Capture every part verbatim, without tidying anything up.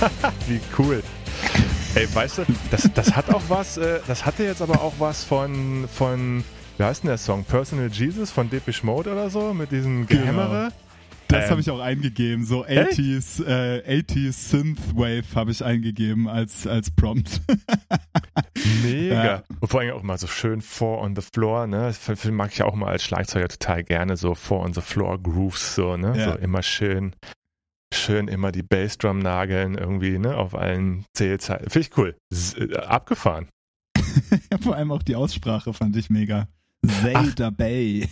Wie cool. Ey, weißt du, das, das hat auch was, äh, das hatte jetzt aber auch was von, von, wie heißt denn der Song? Personal Jesus von Depeche Mode oder so, mit diesem Gehämmere. Genau. Das Ähm, habe ich auch eingegeben, so achtziger, äh, achtziger Synthwave habe ich eingegeben als, als Prompt. Mega. Ja. Und vor allem auch mal so schön Four on the Floor, ne? Das mag ich auch mal als Schlagzeuger total gerne, so Four on the Floor Grooves, so, ne? Ja. So immer schön, schön immer die Bassdrum nageln irgendwie, ne? Auf allen Zählzeiten. Finde ich cool. S- äh, abgefahren. Vor allem auch die Aussprache fand ich mega. Zeta Bay.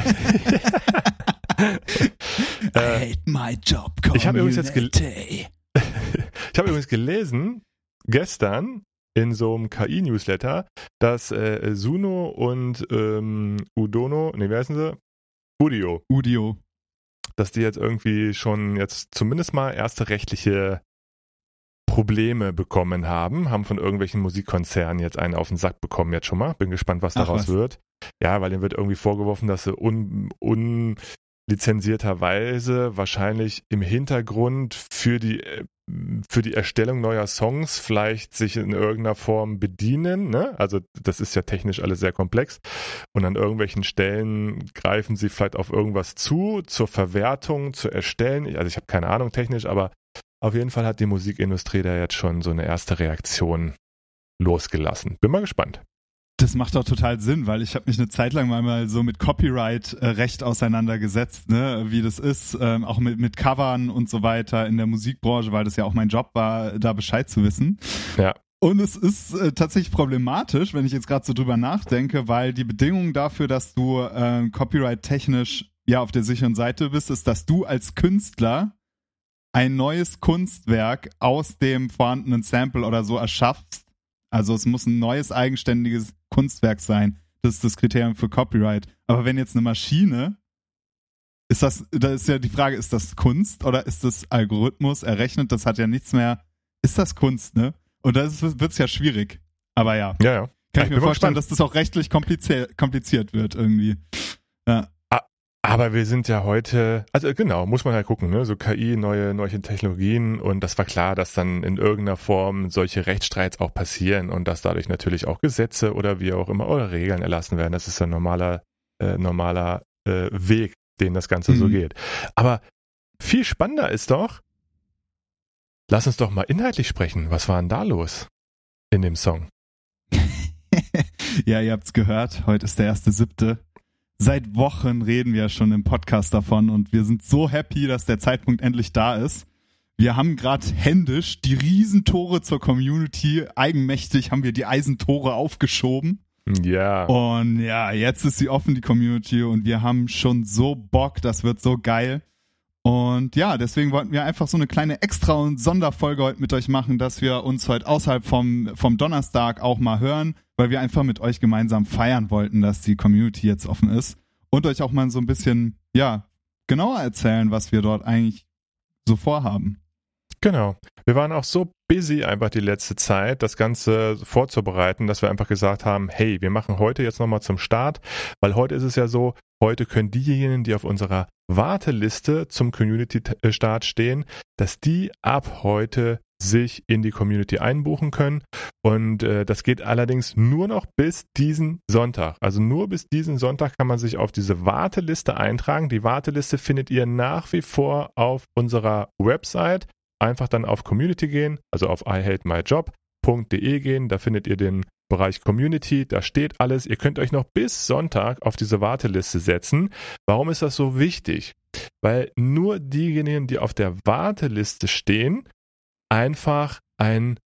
I hate my job, ich habe übrigens jetzt gel- community. Ich habe übrigens gelesen, gestern in so einem K I-Newsletter, dass äh, Suno und ähm, Udono, ne, wie heißen sie? Udio, Udio. dass die jetzt irgendwie schon jetzt zumindest mal erste rechtliche Probleme bekommen haben, haben von irgendwelchen Musikkonzernen jetzt einen auf den Sack bekommen jetzt schon mal. Bin gespannt, was Ach, daraus was? wird. Ja, weil denen wird irgendwie vorgeworfen, dass sie un, unlizenzierterweise wahrscheinlich im Hintergrund für die äh, für die Erstellung neuer Songs vielleicht sich in irgendeiner Form bedienen, ne? Also das ist ja technisch alles sehr komplex und an irgendwelchen Stellen greifen sie vielleicht auf irgendwas zu, zur Verwertung, zu erstellen. Also ich habe keine Ahnung technisch, aber auf jeden Fall hat die Musikindustrie da jetzt schon so eine erste Reaktion losgelassen. Bin mal gespannt. Das macht doch total Sinn, weil ich habe mich eine Zeit lang mal, mal so mit Copyright-Recht auseinandergesetzt, ne, wie das ist, ähm, auch mit, mit Covern und so weiter in der Musikbranche, weil das ja auch mein Job war, da Bescheid zu wissen. Ja. Und es ist äh, tatsächlich problematisch, wenn ich jetzt gerade so drüber nachdenke, weil die Bedingung dafür, dass du äh, copyright-technisch ja auf der sicheren Seite bist, ist, dass du als Künstler ein neues Kunstwerk aus dem vorhandenen Sample oder so erschaffst. Also es muss ein neues, eigenständiges Kunstwerk sein. Das ist das Kriterium für Copyright. Aber wenn jetzt eine Maschine, ist das, da ist ja die Frage, ist das Kunst oder ist das Algorithmus errechnet? Das hat ja nichts mehr. Ist das Kunst, ne? Und da wird es ja schwierig. Aber ja, Ja, ja. kann Ja, ich mir bin mal vorstellen, gespannt. dass das auch rechtlich kompliziert, kompliziert wird irgendwie. Ja. Aber wir sind ja heute, also genau, muss man halt gucken, ne? So K I, neue, neue Technologien und das war klar, dass dann in irgendeiner Form solche Rechtsstreits auch passieren und dass dadurch natürlich auch Gesetze oder wie auch immer oder Regeln erlassen werden. Das ist ein normaler, äh, normaler äh, Weg, den das Ganze so Mhm. geht. Aber viel spannender ist doch, lass uns doch mal inhaltlich sprechen. Was war denn da los in dem Song? Ja, ihr habt's gehört, heute ist der erste siebte. Seit Wochen reden wir schon im Podcast davon und wir sind so happy, dass der Zeitpunkt endlich da ist. Wir haben gerade händisch die Riesentore zur Community, eigenmächtig haben wir die Eisentore aufgeschoben. Ja. Und ja, jetzt ist sie offen, die Community, und wir haben schon so Bock, das wird so geil. Und ja, deswegen wollten wir einfach so eine kleine Extra- und Sonderfolge heute mit euch machen, dass wir uns heute außerhalb vom, vom Donnerstag auch mal hören, weil wir einfach mit euch gemeinsam feiern wollten, dass die Community jetzt offen ist und euch auch mal so ein bisschen, ja, genauer erzählen, was wir dort eigentlich so vorhaben. Genau. Wir waren auch so busy einfach die letzte Zeit, das Ganze vorzubereiten, dass wir einfach gesagt haben, hey, wir machen heute jetzt nochmal zum Start, weil heute ist es ja so, heute können diejenigen, die auf unserer Warteliste zum Community-Start stehen, dass die ab heute sich in die Community einbuchen können und äh, das geht allerdings nur noch bis diesen Sonntag. Also nur bis diesen Sonntag kann man sich auf diese Warteliste eintragen. Die Warteliste findet ihr nach wie vor auf unserer Website. Einfach dann auf Community gehen, also auf i hate my job punkt de gehen, da findet ihr den Bereich Community, da steht alles. Ihr könnt euch noch bis Sonntag auf diese Warteliste setzen. Warum ist das so wichtig? Weil nur diejenigen, die auf der Warteliste stehen, einfach ein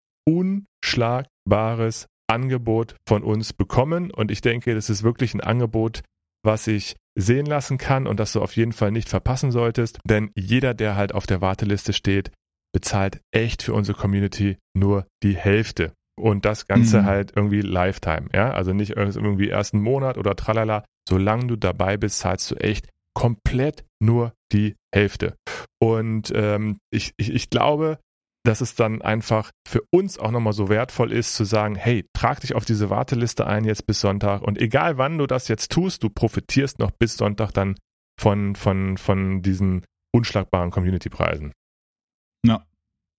unschlagbares Angebot von uns bekommen. Und ich denke, das ist wirklich ein Angebot, was sich sehen lassen kann und das du auf jeden Fall nicht verpassen solltest. Denn jeder, der halt auf der Warteliste steht, bezahlt echt für unsere Community nur die Hälfte. Und das Ganze Mhm. halt irgendwie Lifetime. Ja? Also nicht irgendwie erst einen Monat oder tralala. Solange du dabei bist, zahlst du echt komplett nur die Hälfte. Und ähm, ich, ich, ich glaube, dass es dann einfach für uns auch nochmal so wertvoll ist, zu sagen, hey, trag dich auf diese Warteliste ein jetzt bis Sonntag und egal wann du das jetzt tust, du profitierst noch bis Sonntag dann von, von, von diesen unschlagbaren Community-Preisen. Ja.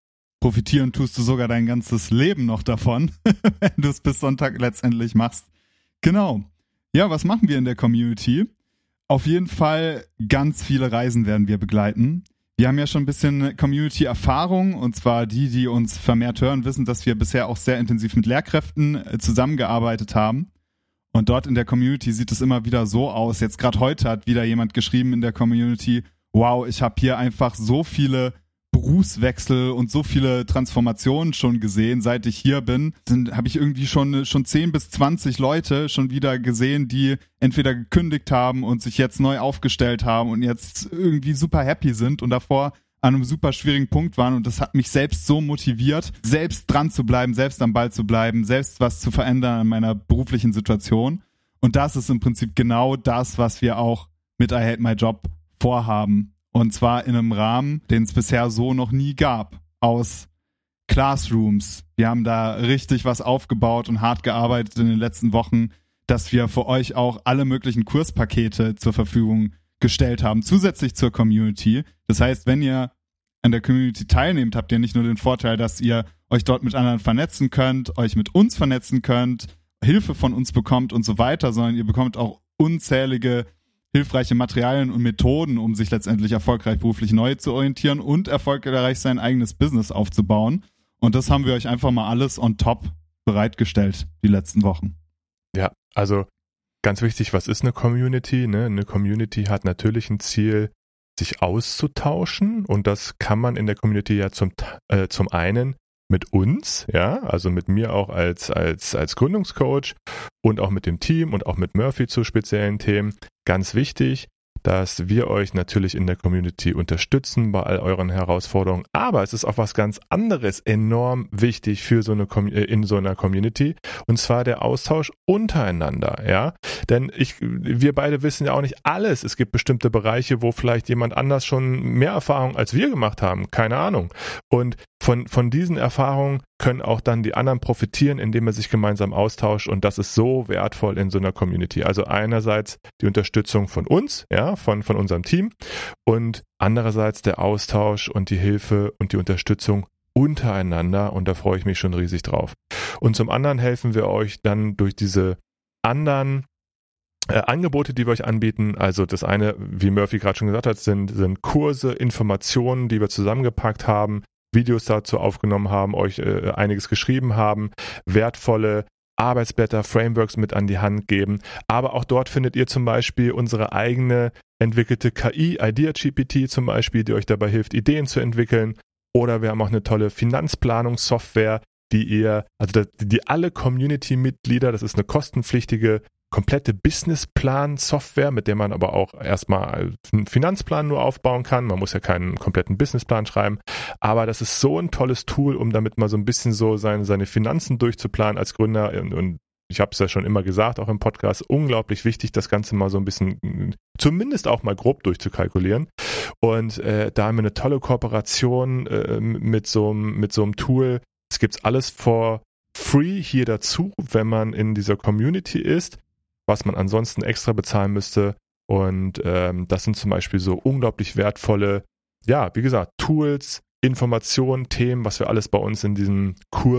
profitieren tust du sogar dein ganzes Leben noch davon, wenn du es bis Sonntag letztendlich machst. Genau. Ja, was machen wir in der Community? Auf jeden Fall ganz viele Reisen werden wir begleiten. Wir haben ja schon ein bisschen Community-Erfahrung, und zwar die, die uns vermehrt hören, wissen, dass wir bisher auch sehr intensiv mit Lehrkräften zusammengearbeitet haben. Und dort in der Community sieht es immer wieder so aus. Jetzt gerade heute hat wieder jemand geschrieben in der Community, wow, ich habe hier einfach so viele Berufswechsel und so viele Transformationen schon gesehen, seit ich hier bin. Sind habe ich irgendwie schon schon zehn bis zwanzig Leute schon wieder gesehen, die entweder gekündigt haben und sich jetzt neu aufgestellt haben und jetzt irgendwie super happy sind und davor an einem super schwierigen Punkt waren, und das hat mich selbst so motiviert, selbst dran zu bleiben, selbst am Ball zu bleiben, selbst was zu verändern an meiner beruflichen Situation. Und das ist im Prinzip genau das, was wir auch mit I Hate My Job vorhaben. Und zwar in einem Rahmen, den es bisher so noch nie gab, aus Classrooms. Wir haben da richtig was aufgebaut und hart gearbeitet in den letzten Wochen, dass wir für euch auch alle möglichen Kurspakete zur Verfügung gestellt haben, zusätzlich zur Community. Das heißt, wenn ihr an der Community teilnehmt, habt ihr nicht nur den Vorteil, dass ihr euch dort mit anderen vernetzen könnt, euch mit uns vernetzen könnt, Hilfe von uns bekommt und so weiter, sondern ihr bekommt auch unzählige hilfreiche Materialien und Methoden, um sich letztendlich erfolgreich beruflich neu zu orientieren und erfolgreich sein eigenes Business aufzubauen. Und das haben wir euch einfach mal alles on top bereitgestellt, die letzten Wochen. Ja, also ganz wichtig, was ist eine Community? Ne? Eine Community hat natürlich ein Ziel, sich auszutauschen, und das kann man in der Community ja zum, äh, zum einen mit uns, ja, also mit mir auch als, als, als Gründungscoach und auch mit dem Team und auch mit Murphy zu speziellen Themen. Ganz wichtig, dass wir euch natürlich in der Community unterstützen bei all euren Herausforderungen. Aber es ist auch was ganz anderes enorm wichtig für so eine in so einer Community, und zwar der Austausch untereinander, ja. Denn ich, wir beide wissen ja auch nicht alles. Es gibt bestimmte Bereiche, wo vielleicht jemand anders schon mehr Erfahrung als wir gemacht haben. Keine Ahnung. Und von, von diesen Erfahrungen können auch dann die anderen profitieren, indem man sich gemeinsam austauscht, und das ist so wertvoll in so einer Community. Also einerseits die Unterstützung von uns, ja, von, von unserem Team, und andererseits der Austausch und die Hilfe und die Unterstützung untereinander, und da freue ich mich schon riesig drauf. Und zum anderen helfen wir euch dann durch diese anderen Äh, Angebote, die wir euch anbieten. Also das eine, wie Murphy gerade schon gesagt hat, sind, sind Kurse, Informationen, die wir zusammengepackt haben, Videos dazu aufgenommen haben, euch äh, einiges geschrieben haben, wertvolle Arbeitsblätter, Frameworks mit an die Hand geben. Aber auch dort findet ihr zum Beispiel unsere eigene entwickelte K I, Idea G P T zum Beispiel, die euch dabei hilft, Ideen zu entwickeln. Oder wir haben auch eine tolle Finanzplanungssoftware, die ihr, also die, die alle Community-Mitglieder, das ist eine kostenpflichtige komplette Businessplan-Software, mit der man aber auch erstmal einen Finanzplan nur aufbauen kann. Man muss ja keinen kompletten Businessplan schreiben, aber das ist so ein tolles Tool, um damit mal so ein bisschen so seine, seine Finanzen durchzuplanen als Gründer, und, und ich habe es ja schon immer gesagt, auch im Podcast, unglaublich wichtig, das Ganze mal so ein bisschen, zumindest auch mal grob durchzukalkulieren. Und äh, da haben wir eine tolle Kooperation äh, mit so mit so einem Tool. Es gibt's alles for free hier dazu, wenn man in dieser Community ist, was man ansonsten extra bezahlen müsste. Und ähm, das sind zum Beispiel so unglaublich wertvolle, ja, wie gesagt, Tools, Informationen, Themen, was wir alles bei uns in diesem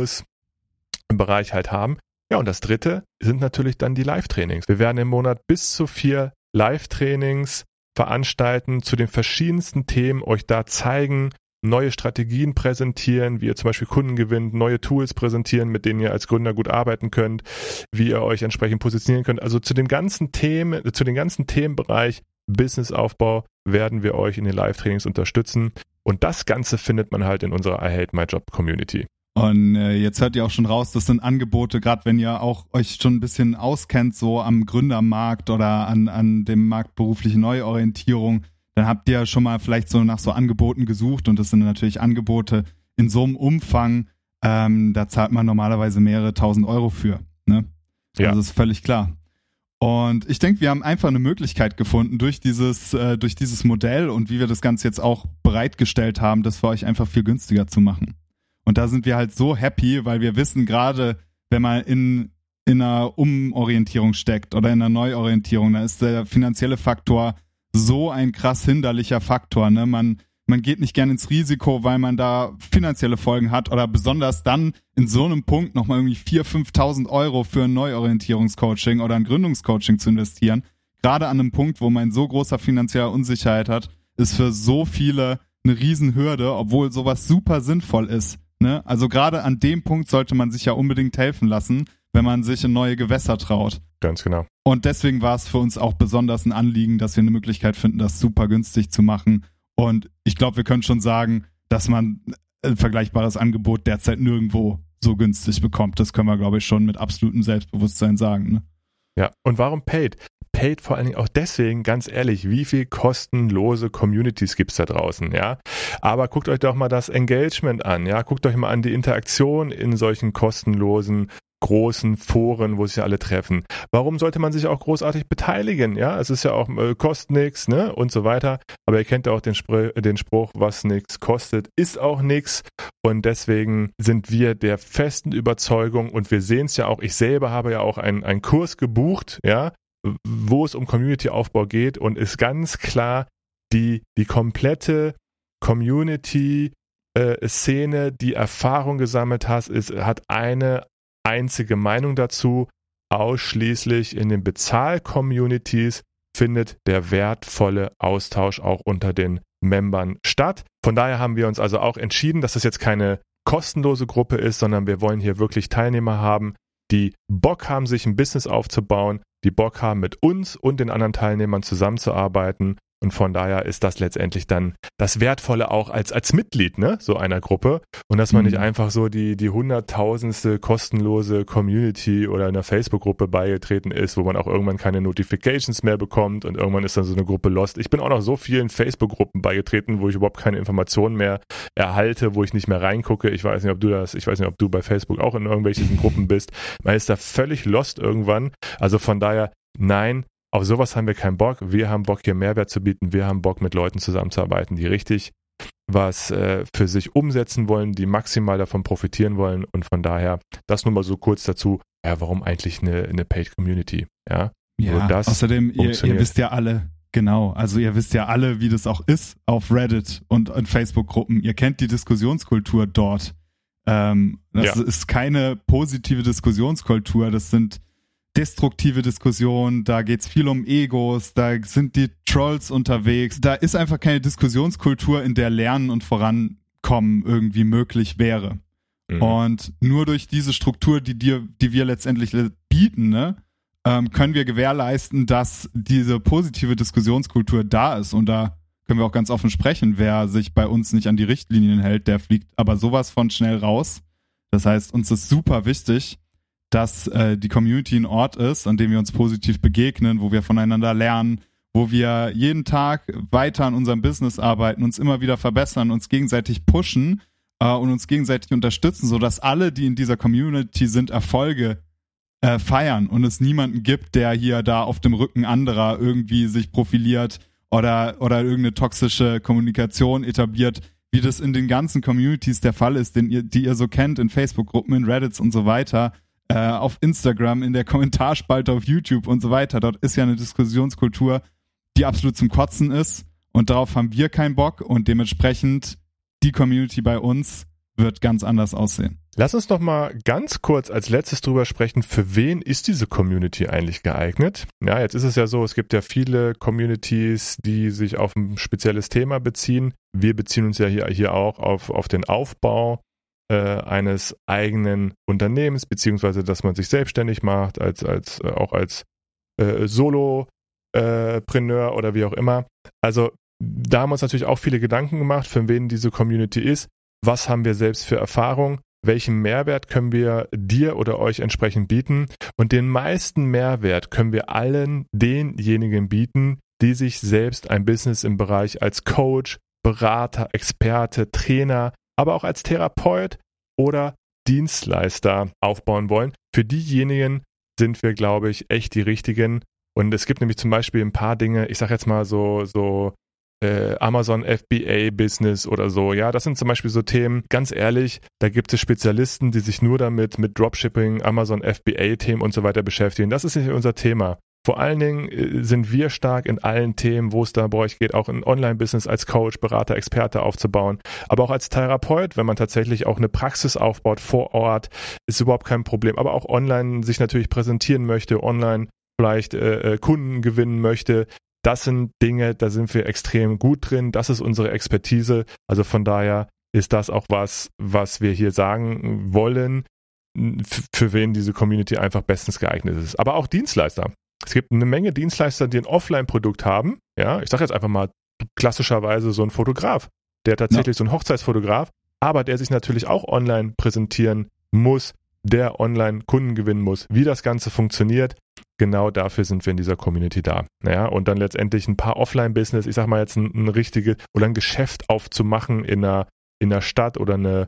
Kursbereich halt haben. Ja, und das dritte sind natürlich dann die Live-Trainings. Wir werden im Monat bis zu vier Live-Trainings veranstalten zu den verschiedensten Themen, euch da zeigen, neue Strategien präsentieren, wie ihr zum Beispiel Kunden gewinnt, neue Tools präsentieren, mit denen ihr als Gründer gut arbeiten könnt, wie ihr euch entsprechend positionieren könnt. Also zu den ganzen Themen, zu den ganzen Themenbereich Businessaufbau werden wir euch in den Live-Trainings unterstützen. Und das Ganze findet man halt in unserer I Hate My Job Community. Und äh, jetzt hört ihr auch schon raus, das sind Angebote, gerade wenn ihr auch euch schon ein bisschen auskennt, so am Gründermarkt oder an, an dem Markt berufliche Neuorientierung, dann habt ihr schon mal vielleicht so nach so Angeboten gesucht, und das sind natürlich Angebote in so einem Umfang, ähm, da zahlt man normalerweise mehrere tausend Euro für. Ne? Ja. Also das ist völlig klar. Und ich denke, wir haben einfach eine Möglichkeit gefunden durch dieses, äh, durch dieses Modell und wie wir das Ganze jetzt auch bereitgestellt haben, das für euch einfach viel günstiger zu machen. Und da sind wir halt so happy, weil wir wissen, gerade wenn man in, in einer Umorientierung steckt oder in einer Neuorientierung, da ist der finanzielle Faktor so ein krass hinderlicher Faktor. Ne? Man, man geht nicht gerne ins Risiko, weil man da finanzielle Folgen hat oder besonders dann in so einem Punkt nochmal irgendwie viertausend, fünftausend Euro für ein Neuorientierungscoaching oder ein Gründungscoaching zu investieren. Gerade an einem Punkt, wo man so großer finanzieller Unsicherheit hat, ist für so viele eine Riesenhürde, obwohl sowas super sinnvoll ist. Ne? Also gerade an dem Punkt sollte man sich ja unbedingt helfen lassen, wenn man sich in neue Gewässer traut. Ganz genau. Und deswegen war es für uns auch besonders ein Anliegen, dass wir eine Möglichkeit finden, das super günstig zu machen. Und ich glaube, wir können schon sagen, dass man ein vergleichbares Angebot derzeit nirgendwo so günstig bekommt. Das können wir, glaube ich, schon mit absolutem Selbstbewusstsein sagen. Ne? Ja, und warum Paid? Paid vor allen Dingen auch deswegen, ganz ehrlich, wie viel kostenlose Communities gibt's da draußen, ja? Aber guckt euch doch mal das Engagement an, ja? Guckt euch mal an die Interaktion in solchen kostenlosen großen Foren, wo sich ja alle treffen. Warum sollte man sich auch großartig beteiligen? Ja, es ist ja auch, äh, kostet nichts, ne, und so weiter. Aber ihr kennt ja auch den, Spr- den Spruch, was nichts kostet, ist auch nichts. Und deswegen sind wir der festen Überzeugung, und wir sehen es ja auch, ich selber habe ja auch einen, einen Kurs gebucht, ja, wo es um Community-Aufbau geht, und ist ganz klar, die, die komplette Community äh, Szene, die Erfahrung gesammelt hat, ist, hat eine einzige Meinung dazu: ausschließlich in den Bezahl-Communities findet der wertvolle Austausch auch unter den Membern statt. Von daher haben wir uns also auch entschieden, dass das jetzt keine kostenlose Gruppe ist, sondern wir wollen hier wirklich Teilnehmer haben, die Bock haben, sich ein Business aufzubauen, die Bock haben, mit uns und den anderen Teilnehmern zusammenzuarbeiten. Und von daher ist das letztendlich dann das Wertvolle auch als, als Mitglied, ne, so einer Gruppe. Und dass man mhm. nicht einfach so die, die hunderttausendste kostenlose Community oder einer Facebook-Gruppe beigetreten ist, wo man auch irgendwann keine Notifications mehr bekommt und irgendwann ist dann so eine Gruppe lost. Ich bin auch noch so vielen Facebook-Gruppen beigetreten, wo ich überhaupt keine Informationen mehr erhalte, wo ich nicht mehr reingucke. Ich weiß nicht, ob du das, ich weiß nicht, ob du bei Facebook auch in irgendwelchen Gruppen bist. Man ist da völlig lost irgendwann. Also von daher, nein, auf sowas haben wir keinen Bock. Wir haben Bock, hier Mehrwert zu bieten. Wir haben Bock, mit Leuten zusammenzuarbeiten, die richtig was äh, für sich umsetzen wollen, die maximal davon profitieren wollen. Und von daher, das nur mal so kurz dazu, ja, warum eigentlich eine, eine Paid Community? Ja, ja, das außerdem, ihr, ihr wisst ja alle, genau, also ihr wisst ja alle, wie das auch ist auf Reddit und in Facebook-Gruppen. Ihr kennt die Diskussionskultur dort. Ähm, das ja. ist keine positive Diskussionskultur. Das sind destruktive Diskussion, da geht's viel um Egos, da sind die Trolls unterwegs, da ist einfach keine Diskussionskultur, in der Lernen und Vorankommen irgendwie möglich wäre. Mhm. Und nur durch diese Struktur, die dir, die wir letztendlich bieten, ne, ähm, können wir gewährleisten, dass diese positive Diskussionskultur da ist. Und da können wir auch ganz offen sprechen, wer sich bei uns nicht an die Richtlinien hält, der fliegt aber sowas von schnell raus. Das heißt, uns ist super wichtig, dass äh, die Community ein Ort ist, an dem wir uns positiv begegnen, wo wir voneinander lernen, wo wir jeden Tag weiter an unserem Business arbeiten, uns immer wieder verbessern, uns gegenseitig pushen äh, und uns gegenseitig unterstützen, sodass alle, die in dieser Community sind, Erfolge äh, feiern und es niemanden gibt, der hier da auf dem Rücken anderer irgendwie sich profiliert oder, oder irgendeine toxische Kommunikation etabliert, wie das in den ganzen Communities der Fall ist, den ihr, die ihr so kennt, in Facebook-Gruppen, in Reddits und so weiter, auf Instagram, in der Kommentarspalte auf YouTube und so weiter. Dort ist ja eine Diskussionskultur, die absolut zum Kotzen ist, und darauf haben wir keinen Bock, und dementsprechend die Community bei uns wird ganz anders aussehen. Lass uns noch mal ganz kurz als letztes drüber sprechen, für wen ist diese Community eigentlich geeignet? Ja, jetzt ist es ja so, es gibt ja viele Communities, die sich auf ein spezielles Thema beziehen. Wir beziehen uns ja hier, hier auch auf, auf den Aufbau eines eigenen Unternehmens, beziehungsweise dass man sich selbstständig macht, als, als äh, auch als äh, Solopreneur äh, oder wie auch immer. Also da haben wir uns natürlich auch viele Gedanken gemacht, für wen diese Community ist, was haben wir selbst für Erfahrung, welchen Mehrwert können wir dir oder euch entsprechend bieten, und den meisten Mehrwert können wir allen denjenigen bieten, die sich selbst ein Business im Bereich als Coach, Berater, Experte, Trainer, aber auch als Therapeut oder Dienstleister aufbauen wollen. Für diejenigen sind wir, glaube ich, echt die Richtigen. Und es gibt nämlich zum Beispiel ein paar Dinge, ich sage jetzt mal so, so äh, Amazon F B A-Business oder so. Ja, das sind zum Beispiel so Themen, ganz ehrlich, da gibt es Spezialisten, die sich nur damit mit Dropshipping, Amazon F B A-Themen und so weiter beschäftigen. Das ist nicht unser Thema. Vor allen Dingen sind wir stark in allen Themen, wo es da bei euch geht, auch ein Online-Business als Coach, Berater, Experte aufzubauen, aber auch als Therapeut, wenn man tatsächlich auch eine Praxis aufbaut vor Ort, ist überhaupt kein Problem, aber auch online sich natürlich präsentieren möchte, online vielleicht äh, Kunden gewinnen möchte. Das sind Dinge, da sind wir extrem gut drin, das ist unsere Expertise, also von daher ist das auch was, was wir hier sagen wollen, für wen diese Community einfach bestens geeignet ist. Aber auch Dienstleister. Es gibt eine Menge Dienstleister, die ein Offline-Produkt haben. Ja, ich sage jetzt einfach mal klassischerweise so ein Fotograf, der tatsächlich ja. so ein Hochzeitsfotograf, aber der sich natürlich auch online präsentieren muss, der online Kunden gewinnen muss. Wie das Ganze funktioniert, genau dafür sind wir in dieser Community da. Ja, und dann letztendlich ein paar Offline-Business, ich sag mal jetzt ein, ein richtige oder ein Geschäft aufzumachen in einer, in einer Stadt oder eine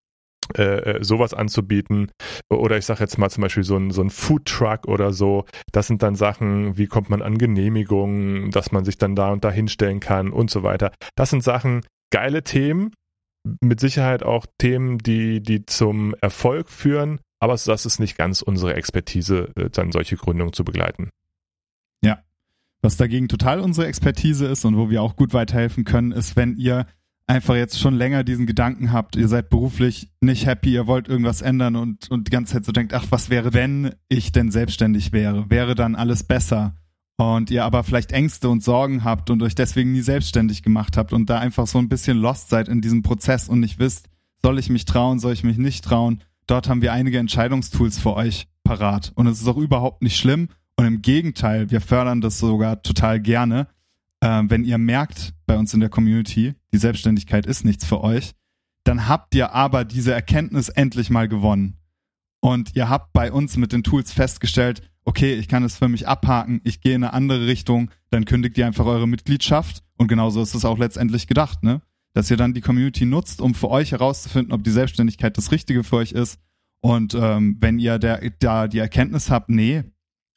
Äh, sowas anzubieten oder ich sage jetzt mal zum Beispiel so ein, so ein Foodtruck oder so, das sind dann Sachen, wie kommt man an Genehmigungen, dass man sich dann da und da hinstellen kann und so weiter. Das sind Sachen, geile Themen, mit Sicherheit auch Themen, die, die zum Erfolg führen, aber das ist nicht ganz unsere Expertise, dann solche Gründungen zu begleiten. Ja, was dagegen total unsere Expertise ist und wo wir auch gut weiterhelfen können, ist, wenn ihr einfach jetzt schon länger diesen Gedanken habt, ihr seid beruflich nicht happy, ihr wollt irgendwas ändern und, und die ganze Zeit so denkt, ach, was wäre, wenn ich denn selbstständig wäre? Wäre dann alles besser? Und ihr aber vielleicht Ängste und Sorgen habt und euch deswegen nie selbstständig gemacht habt und da einfach so ein bisschen lost seid in diesem Prozess und nicht wisst, soll ich mich trauen, soll ich mich nicht trauen? Dort haben wir einige Entscheidungstools für euch parat. Und es ist auch überhaupt nicht schlimm. Und im Gegenteil, wir fördern das sogar total gerne. Äh, wenn ihr merkt bei uns in der Community, die Selbstständigkeit ist nichts für euch, dann habt ihr aber diese Erkenntnis endlich mal gewonnen. Und ihr habt bei uns mit den Tools festgestellt, okay, ich kann es für mich abhaken, ich gehe in eine andere Richtung, dann kündigt ihr einfach eure Mitgliedschaft. Und genauso ist es auch letztendlich gedacht, ne? Dass ihr dann die Community nutzt, um für euch herauszufinden, ob die Selbstständigkeit das Richtige für euch ist. Und ähm, wenn ihr der, da die Erkenntnis habt, nee,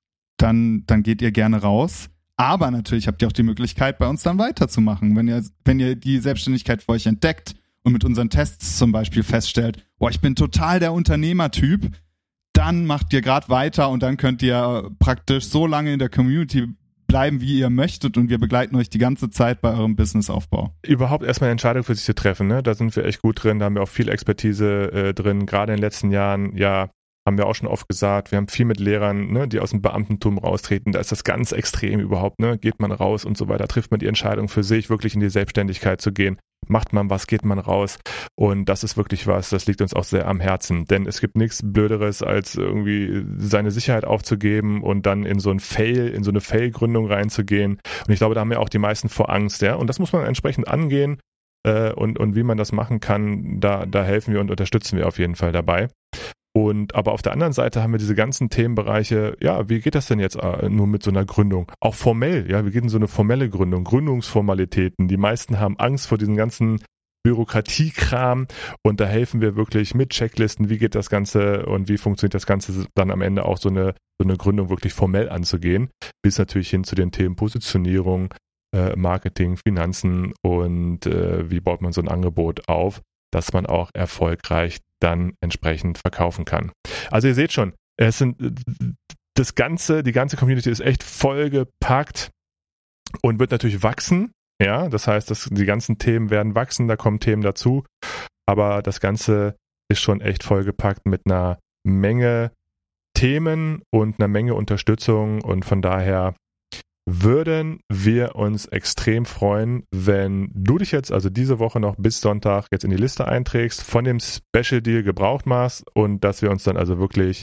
dann, dann geht ihr gerne raus. Aber natürlich habt ihr auch die Möglichkeit, bei uns dann weiterzumachen. Wenn ihr, wenn ihr die Selbstständigkeit für euch entdeckt und mit unseren Tests zum Beispiel feststellt, boah, ich bin total der Unternehmertyp, dann macht ihr gerade weiter und dann könnt ihr praktisch so lange in der Community bleiben, wie ihr möchtet und wir begleiten euch die ganze Zeit bei eurem Businessaufbau. Überhaupt erstmal eine Entscheidung für sich zu treffen, ne? Da sind wir echt gut drin, da haben wir auch viel Expertise äh, drin, gerade in den letzten Jahren, ja, haben wir auch schon oft gesagt, wir haben viel mit Lehrern, ne, die aus dem Beamtentum raustreten, da ist das ganz extrem überhaupt, ne, geht man raus und so weiter, trifft man die Entscheidung für sich, wirklich in die Selbstständigkeit zu gehen, macht man was, geht man raus und das ist wirklich was, das liegt uns auch sehr am Herzen, denn es gibt nichts Blöderes, als irgendwie seine Sicherheit aufzugeben und dann in so ein Fail, in so eine Fail-Gründung reinzugehen und ich glaube, da haben ja auch die meisten vor Angst, ja, und das muss man entsprechend angehen äh, und, und wie man das machen kann, da, da helfen wir und unterstützen wir auf jeden Fall dabei. Und aber auf der anderen Seite haben wir diese ganzen Themenbereiche, ja, wie geht das denn jetzt äh, nur mit so einer Gründung? Auch formell, ja, wie geht denn so eine formelle Gründung? Gründungsformalitäten. Die meisten haben Angst vor diesem ganzen Bürokratiekram und da helfen wir wirklich mit Checklisten, wie geht das Ganze und wie funktioniert das Ganze dann am Ende auch so eine, so eine Gründung wirklich formell anzugehen, bis natürlich hin zu den Themen Positionierung, äh, Marketing, Finanzen und äh, wie baut man so ein Angebot auf, dass man auch erfolgreich dann entsprechend verkaufen kann. Also ihr seht schon, es sind das ganze, die ganze Community ist echt vollgepackt und wird natürlich wachsen. Ja, das heißt, dass die ganzen Themen werden wachsen, da kommen Themen dazu, aber das Ganze ist schon echt vollgepackt mit einer Menge Themen und einer Menge Unterstützung und von daher würden wir uns extrem freuen, wenn du dich jetzt also diese Woche noch bis Sonntag jetzt in die Liste einträgst, von dem Special Deal Gebrauch machst und dass wir uns dann also wirklich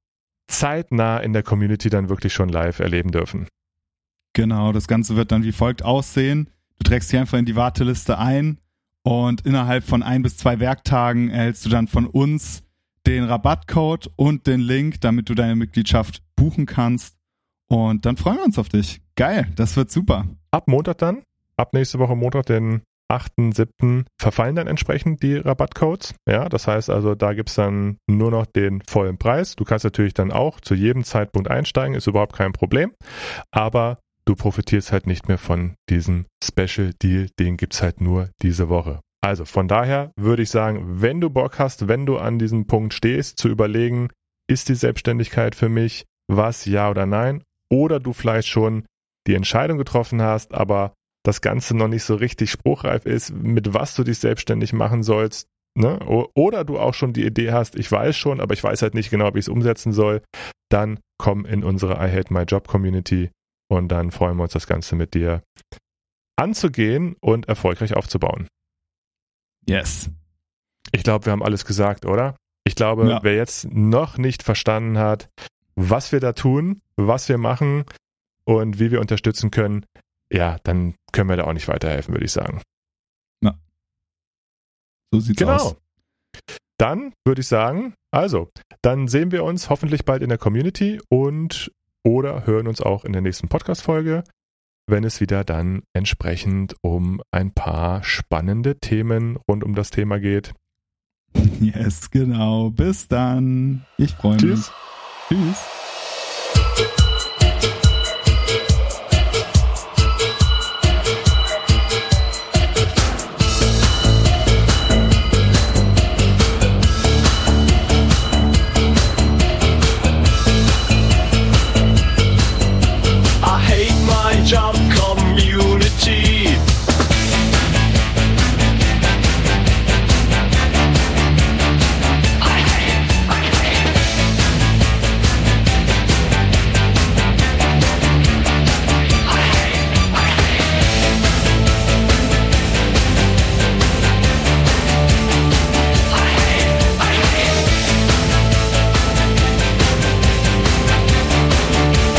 zeitnah in der Community dann wirklich schon live erleben dürfen. Genau, das Ganze wird dann wie folgt aussehen. Du trägst dich einfach in die Warteliste ein und innerhalb von ein bis zwei Werktagen erhältst du dann von uns den Rabattcode und den Link, damit du deine Mitgliedschaft buchen kannst. Und dann freuen wir uns auf dich. Geil, das wird super. Ab Montag dann, ab nächste Woche Montag, den achten siebten verfallen dann entsprechend die Rabattcodes. Ja, das heißt also, da gibt's dann nur noch den vollen Preis. Du kannst natürlich dann auch zu jedem Zeitpunkt einsteigen, ist überhaupt kein Problem. Aber du profitierst halt nicht mehr von diesem Special Deal, den gibt's halt nur diese Woche. Also von daher würde ich sagen, wenn du Bock hast, wenn du an diesem Punkt stehst, zu überlegen, ist die Selbstständigkeit für mich was, ja oder nein? oder du vielleicht schon die Entscheidung getroffen hast, aber das Ganze noch nicht so richtig spruchreif ist, mit was du dich selbstständig machen sollst, ne? Oder du auch schon die Idee hast, ich weiß schon, aber ich weiß halt nicht genau, wie ich es umsetzen soll, dann komm in unsere I Hate My Job Community und dann freuen wir uns, das Ganze mit dir anzugehen und erfolgreich aufzubauen. Yes. Ich glaube, wir haben alles gesagt, oder? Ich glaube, ja. Wer jetzt noch nicht verstanden hat, was wir da tun, was wir machen und wie wir unterstützen können, ja, dann können wir da auch nicht weiterhelfen, würde ich sagen. Ja. So sieht's genau. aus. Dann würde ich sagen, also, dann sehen wir uns hoffentlich bald in der Community und oder hören uns auch in der nächsten Podcast-Folge, wenn es wieder dann entsprechend um ein paar spannende Themen rund um das Thema geht. Yes, genau. Bis dann. Ich freue mich. Tschüss. Tschüss. Job community.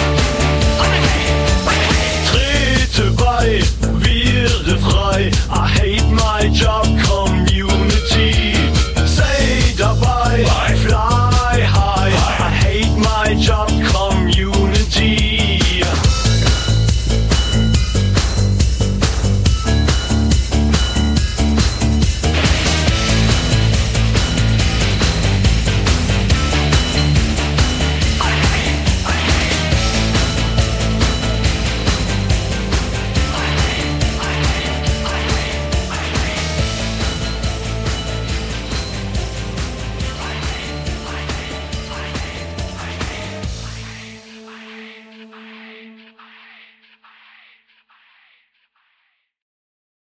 Werde frei.